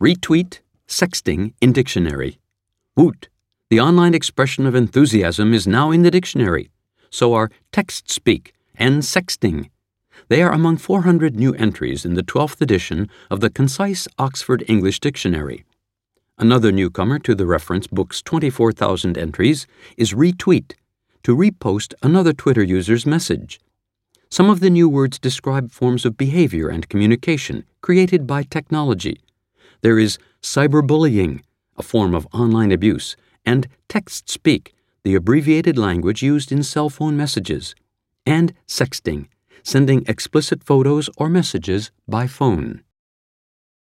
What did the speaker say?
Retweet, sexting in dictionary. Woot! The online expression of enthusiasm is now in the dictionary. So are text speak and sexting. They are among 400 new entries in the 12th edition of the Concise Oxford English Dictionary. Another newcomer to the reference book's 24,000 entries is retweet, to repost another Twitter user's message. Some of the new words describe forms of behavior and communication created by technology. There is cyberbullying, a form of online abuse, and text speak, the abbreviated language used in cell phone messages, and sexting, sending explicit photos or messages by phone.